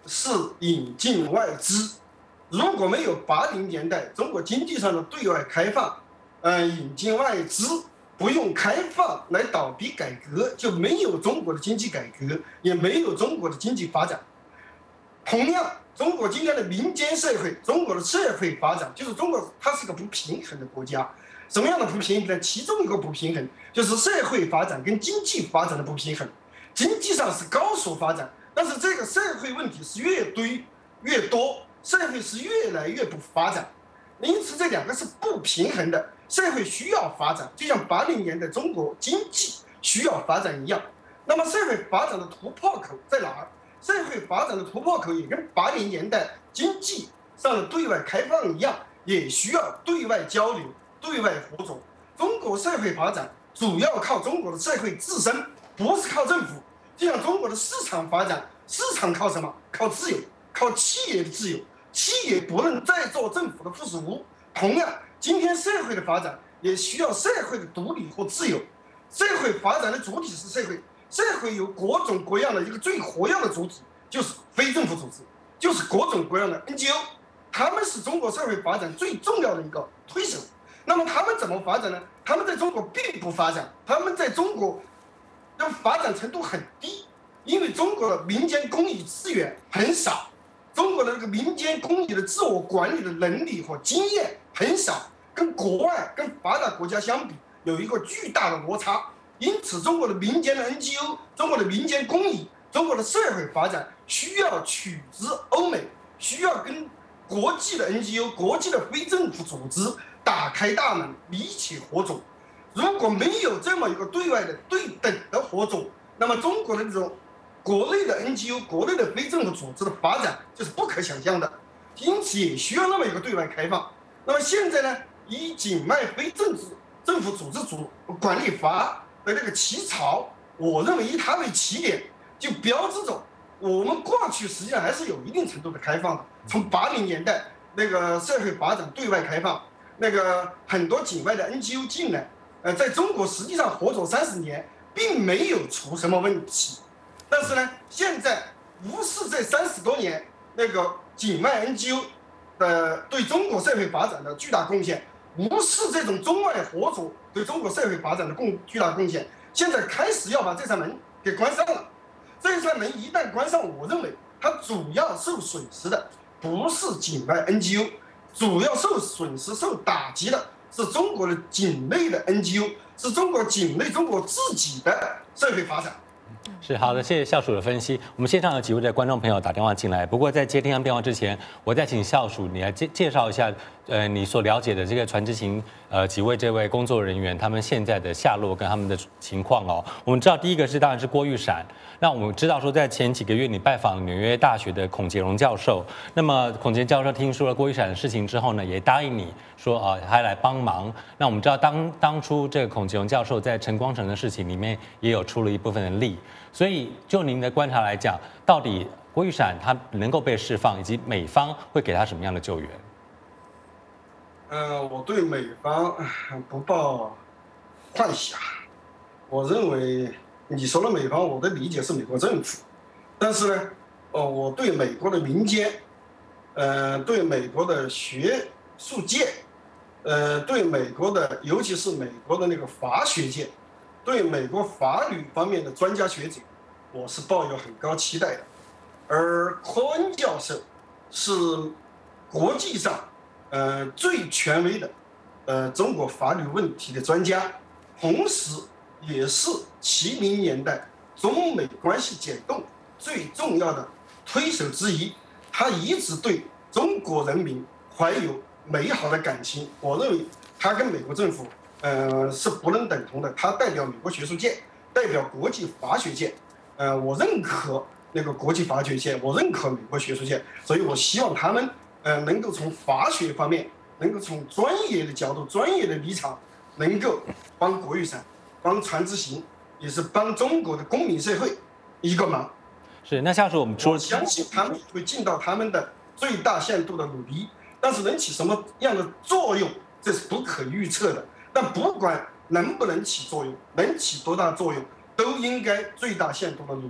是引进外资。如果没有八零年代中国经济上的对外开放，呃，引进外资，不用开放来倒逼改革，就没有中国的经济改革，也没有中国的经济发展。同样，中国今天的民间社会，中国的社会发展，就是中国它是个不平衡的国家。什么样的不平衡呢？其中一个不平衡就是社会发展跟经济发展的不平衡。经济上是高速发展，但是这个社会问题是越堆越多，社会是越来越不发展，因此这两个是不平衡的。社会需要发展，就像八零年代中国经济需要发展一样。那么社会发展的突破口在哪儿？社会发展的突破口也跟八零年代经济上的对外开放一样，也需要对外交流、对外合作。中国社会发展主要靠中国的社会自身，不是靠政府。就像中国的市场发展，市场靠什么？靠自由，靠企业的自由。企业不能再做政府的附属物。同样，今天社会的发展也需要社会的独立和自由。社会发展的主体是社会，社会有各种各样的一个最活跃的主体，就是非政府组织，就是各种各样的 N G O， 他们是中国社会发展最重要的一个推手。那么他们怎么发展呢？他们在中国并不发展，他们在中国的发展程度很低，因为中国的民间公益资源很少，中国的这个民间公益的自我管理的能力和经验很少，跟国外跟发达国家相比有一个巨大的落差。因此中国的民间的 N G O， 中国的民间公益，中国的社会发展需要取之欧美，需要跟国际的 N G O、 国际的非政府组织打开大门，一起合作。如果没有这么一个对外的对等的合作，那么中国的这种国内的 N G O、 国内的非政府组织的发展就是不可想象的。因此也需要那么一个对外开放。那么现在呢，以境外非政治政府组织主管理法的这个起草，我认为以它为起点，就标志着我们过去实际上还是有一定程度的开放的。从八零年代那个社会发展对外开放，那个很多境外的 N G O 进来，呃，在中国实际上合作三十年，并没有出什么问题。但是呢，现在无视这三十多年那个境外 N G O 的对中国社会发展的巨大贡献，无视这种中外合作对中国社会发展的贡巨大贡献，现在开始要把这扇门给关上了。这扇门一旦关上，我认为它主要受损失的不是境外 N G O， 主要受损失、受打击的是中国的境内的 N G O， 是中国境内中国自己的社会发展。 是好的，谢谢校属的分析。我们线上有几位的观众朋友打电话进来，不过在接听电话之前，我再请校属你来介介绍一下，呃，你所了解的这个传知行呃几位这位工作人员他们现在的下落跟他们的情况哦。我们知道第一个是当然是郭玉闪，那我们知道说在前几个月你拜访纽约大学的孔杰荣教授，那么孔杰教授听说了郭玉闪的事情之后呢，也答应你说啊，还来帮忙。那我们知道当当初这个孔杰荣教授在陈光诚的事情里面也有出了一部分的力。所以，就您的观察来讲，到底郭玉闪他能够被释放，以及美方会给他什么样的救援？ 呃，我对美方不抱幻想。我认为你说的美方，我的理解是美国政府，但是呢，呃，我对美国的民间，呃，对美国的学术界，呃，对美国的，尤其是美国的那个法学界。对美国法律方面的专家学者，我是抱有很高期待的。而科恩教授是国际上呃最权威的呃中国法律问题的专家，同时也是七零年代中美关系解冻最重要的推手之一。他一直对中国人民怀有美好的感情，我认为他跟美国政府呃，是不能等同的。他代表美国学术界，代表国际法学界，呃，我认可那个国际法学界，我认可美国学术界，所以我希望他们呃能够从法学方面，能够从专业的角度、专业的立场，能够帮郭玉闪、帮传知行，也是帮中国的公民社会一个忙。 是，那下次我们说， 我相信他们会尽到他们的最大限度的努力，但是能起什么样的作用，这是不可预测的。但不管能不能起作用，能起多大作用，都应该最大限度的努力。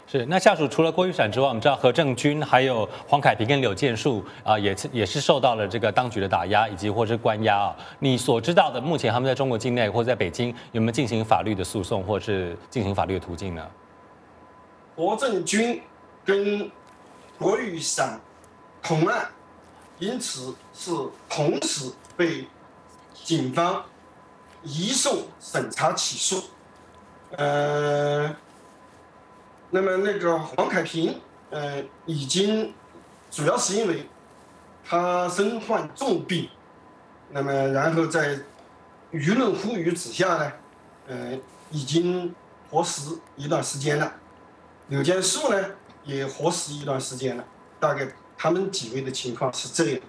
是，那下属除了郭玉闪之外，我们知道何正军、还有黄凯平跟柳建树啊、呃，也是也是受到了这个当局的打压以及或是关押啊。你所知道的，目前他们在中国境内或者在北京有没有进行法律的诉讼，或是进行法律的途径呢？ 何正军跟郭玉闪同案，因此是同时被警方移送审查起诉。呃。那么那个黄凯平，呃，已经主要是因为他身患重病，那么然后在舆论呼吁之下呢，呃，已经活死一段时间了。柳建树呢也活死一段时间了，大概他们几位的情况是这样。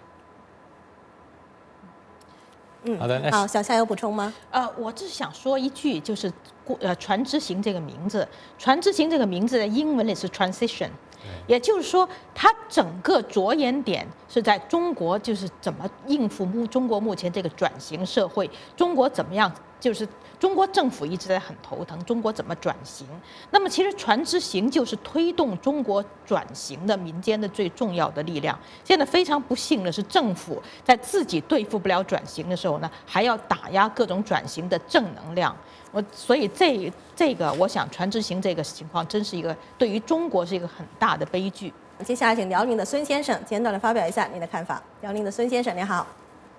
嗯， 好的， 好，小夏有补充吗？ 呃，我只是想说一句，就是呃，船之行这个名字，船之行这个名字的英文里是 transition， 也就是说，它整个着眼点是在中国，就是怎么应付目中国目前这个转型社会，中国怎么样，就是中国政府一直在很头疼，中国怎么转型？那么其实船之行就是推动中国转型的民间的最重要的力量。现在非常不幸的是，政府在自己对付不了转型的时候呢，还要打压各种转型的正能量。我所以这这个，我想船之行这个情况真是一个对于中国是一个很大的悲剧。 接下来请辽宁的孙先生简短的发表一下您的看法。辽宁的孙先生您好。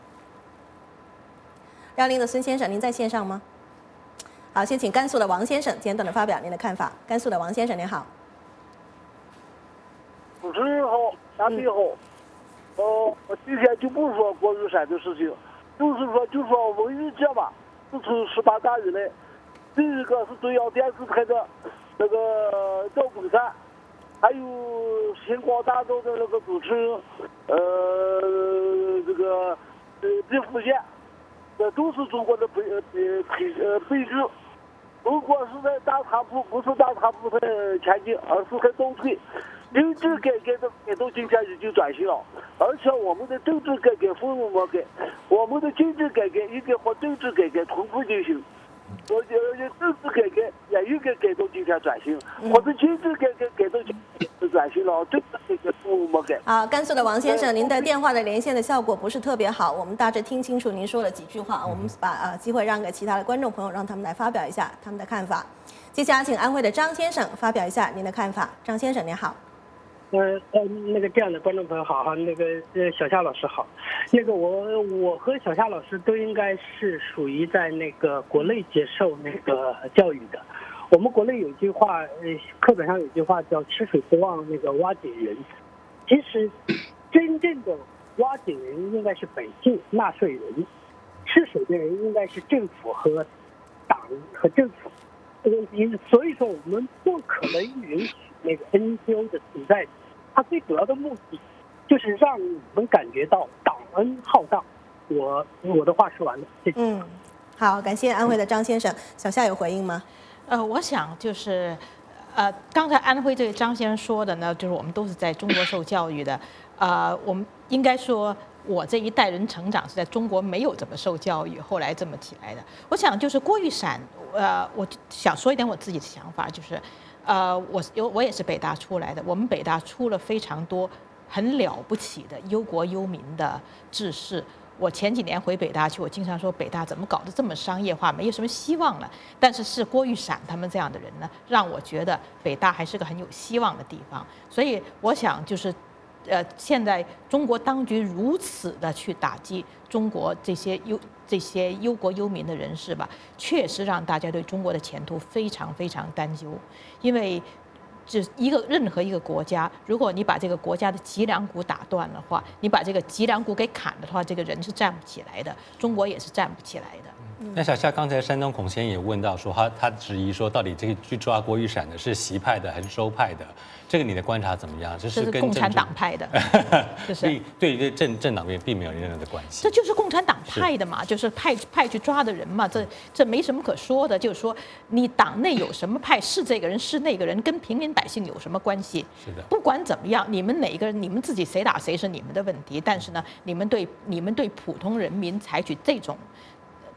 辽宁的孙先生，您在线上吗？好，先请甘肃的王先生简短的发表您的看法。甘肃的王先生您好。 主持人好，嘉宾好。呃，我今天就不说郭玉闪的事情，就是说就说文娱界吧，自从十八大以来，第一个是中央电视台的那个赵本山，还有星光大道的那个主持人，呃，这个呃毕福剑，这都是中国的悲呃悲呃悲剧。如果是在大踏步，不是大踏步在前进，而是在倒退。经济改革的改到今天已经转型了，而且我们的政治改革分文没改，我们的经济改革应该和政治改革同步进行。我觉得政治改革也应该改到今天转型，或者经济改革改到今天转型了，政治改革分文没改。 好，甘肃的王先生，您的电话的连线的效果不是特别好，我们大致听清楚您说了几句话，我们把啊机会让给其他的观众朋友，让他们来发表一下他们的看法。接下来请安徽的张先生发表一下您的看法。张先生您好。 呃呃，那个这样的观众朋友好哈，那个呃小夏老师好，那个我我和小夏老师都应该是属于在那个国内接受那个教育的。我们国内有句话，呃，课本上有句话叫“吃水不忘那个挖井人”。其实，真正的挖井人应该是百姓纳税人，吃水的人应该是政府和党和政府。这个问题，所以说我们不可能允许那个 N G O 的存在。它最主要的目的就是让你们感觉到党恩浩荡。我我的话说完了，谢谢。 嗯，好，感谢安徽的张先生。小夏有回应吗？ 呃，我想就是，呃，刚才安徽这位张先生说的呢，就是我们都是在中国受教育的，呃，我们应该说，我这一代人成长是在中国没有怎么受教育，后来这么起来的。我想就是郭玉闪，呃，我想说一点我自己的想法，就是。呃，我有我也是北大出来的，我们北大出了非常多很了不起的忧国忧民的志士。我前几年回北大去，我经常说北大怎么搞得这么商业化，没有什么希望了。但是是郭玉闪他们这样的人呢，让我觉得北大还是个很有希望的地方。所以我想就是，呃，现在中国当局如此的去打击中国这些忧这些忧国忧民的人士吧，确实让大家对中国的前途非常非常担忧。因为，这一个任何一个国家，如果你把这个国家的脊梁骨打断的话，你把这个脊梁骨给砍了的话，这个人是站不起来的，中国也是站不起来的。 那小夏刚才山东孔先也问到说，他他质疑说，到底这个去抓郭玉闪的是习派的还是周派的？这个你的观察怎么样？这是跟共产党派的， 就是对于政政党边并没有任何的关系。 这就是共产党派的嘛，就是派派去抓的人嘛，这这没什么可说的。就是说，你党内有什么派，是这个人是那个人，跟平民百姓有什么关系？ 是的。 不管怎么样，你们哪个人，你们自己谁打谁是你们的问题。但是呢，你们对你们对普通人民采取这种。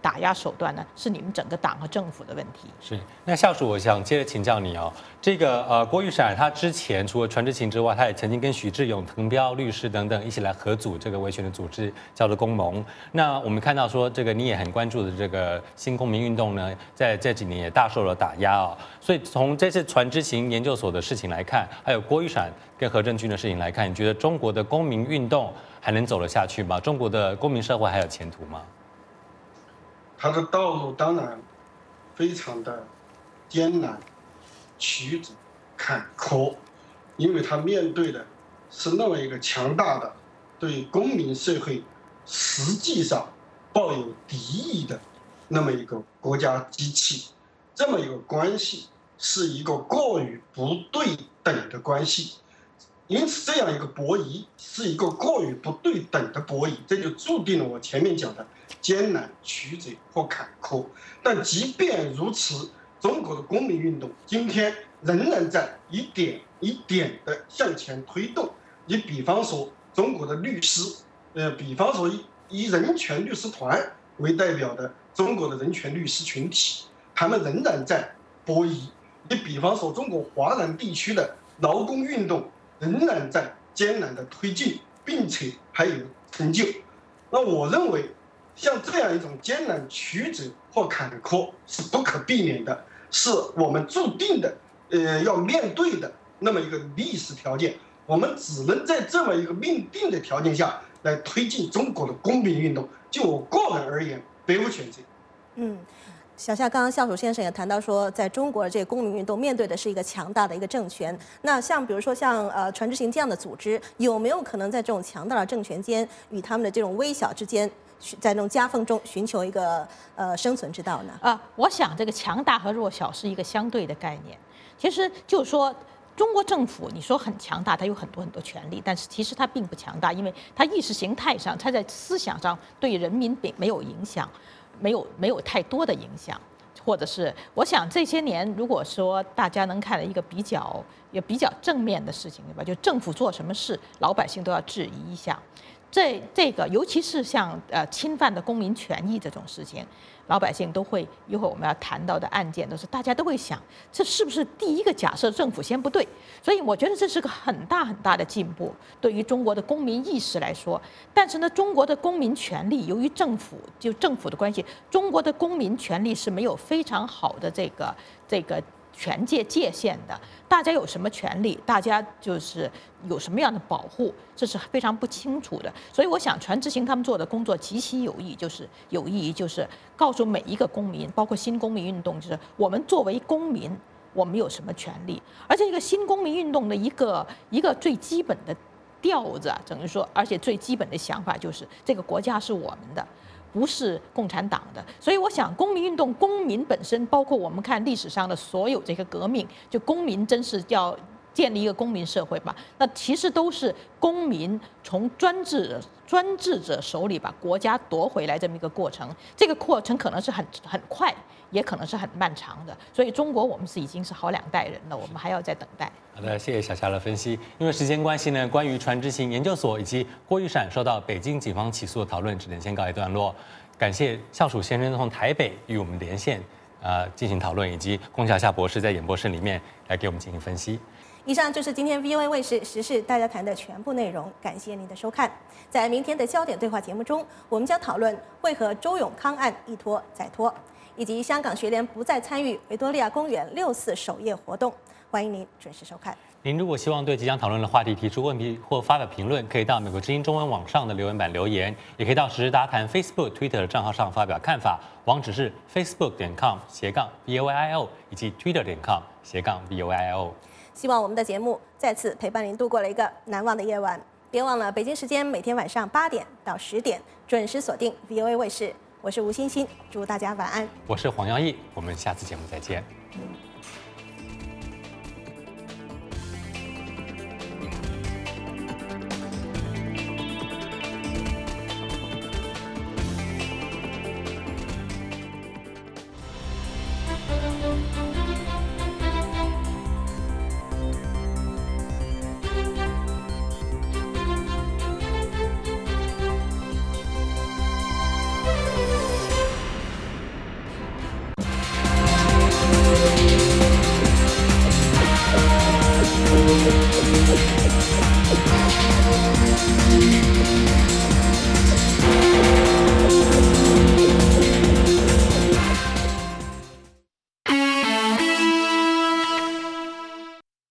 打压手段呢，是你们整个党和政府的问题。 是，那校属，我想接着请教你哦，这个呃郭玉闪他之前除了传知行之外，他也曾经跟许志勇、滕彪律师等等一起来合组这个维权的组织，叫做公盟。那我们看到说，这个你也很关注的这个新公民运动呢，在这几年也大受了打压哦。所以从这次传知行研究所的事情来看，还有郭玉闪跟何正军的事情来看，你觉得中国的公民运动还能走得下去吗？中国的公民社会还有前途吗？ 它的道路当然非常的艰难、曲折、坎坷，因为它面对的是那么一个强大的对公民社会实际上抱有敌意的那么一个国家机器，这么一个关系是一个过于不对等的关系，因此这样一个博弈是一个过于不对等的博弈，这就注定了我前面讲的艰难、曲折或坎坷。但即便如此，中国的公民运动今天仍然在一点一点的向前推动。你比方说中国的律师，呃，比方说以以人权律师团为代表的中国的人权律师群体，他们仍然在博弈。你比方说中国华南地区的劳工运动仍然在艰难的推进，并且还有成就。那我认为像这样一种艰难曲折或坎坷是不可避免的，是我们注定的呃要面对的那么一个历史条件。我们只能在这么一个命定的条件下来推进中国的公民运动。就我个人而言，别无选择。 嗯。小夏刚刚校属先生也谈到说，在中国的这个公民运动面对的是一个强大的一个政权。那像比如说像呃传知行这样的组织，有没有可能在这种强大的政权间与他们的这种微小之间，在这种夹缝中寻求一个呃生存之道呢？ 啊、呃，我想这个强大和弱小是一个相对的概念。其实就是说，中国政府你说很强大，它有很多很多权利，但是其实它并不强大，因为它意识形态上，它在思想上对人民并没有影响。没有没有太多的影响，或者是我想这些年，如果说大家能看到一个比较也比较正面的事情，对吧？就政府做什么事，老百姓都要质疑一下。这这个尤其是像呃侵犯的公民权益这种事情，老百姓都会一会儿我们要谈到的案件都是大家都会想，这是不是第一个假设政府先不对？所以我觉得这是个很大很大的进步，对于中国的公民意识来说。但是呢，中国的公民权利由于政府就政府的关系，中国的公民权利是没有非常好的这个这个权界界限的。大家有什么权利，大家就是有什么样的保护，这是非常不清楚的。所以我想传知行他们做的工作极其有益，就是有意义，就是告诉每一个公民，包括新公民运动，就是我们作为公民，我们有什么权利。而且这个新公民运动的一个一个最基本的调子啊，等于说，而且最基本的想法就是这个国家是我们的，不是共产党的。所以我想公民运动，公民本身，包括我们看历史上的所有这个革命，就公民真是要建立一个公民社会吧，那其实都是公民从专制专制者手里把国家夺回来这么一个过程。这个过程可能是很很快，也可能是很漫长的。所以中国我们是已经是好两代人了，我们还要再等待。 好的，谢谢小夏的分析。因为时间关系呢，关于传知行研究所以及郭玉闪受到北京警方起诉的讨论，只能先告一段落。感谢校属先生从台北与我们连线，呃，进行讨论，以及龚小夏博士在演播室里面来给我们进行分析。 以上就是今天 V O A 卫视时事大家谈的全部内容，感谢您的收看。在明天的焦点对话节目中，我们将讨论为何周永康案一拖再拖，以及香港学联不再参与维多利亚公园六四首页活动。欢迎您准时收看。 您如果希望对即将讨论的话题提出问题或发表评论，可以到美国之音中文网上的留言板留言，也可以到时事大家谈 Facebook、Twitter 的账号上发表看法。网址是 facebook 点 com 斜杠 V O A I O 以及 Twitter 点 com 斜杠 V O A I O。 希望我们的节目再次陪伴您度过了一个难忘的夜晚。别忘了北京时间每天晚上八点到十点准时锁定 V O A 卫视。我是吴欣欣，祝大家晚安。 我是黄耀义，我们下次节目再见。 Thank you.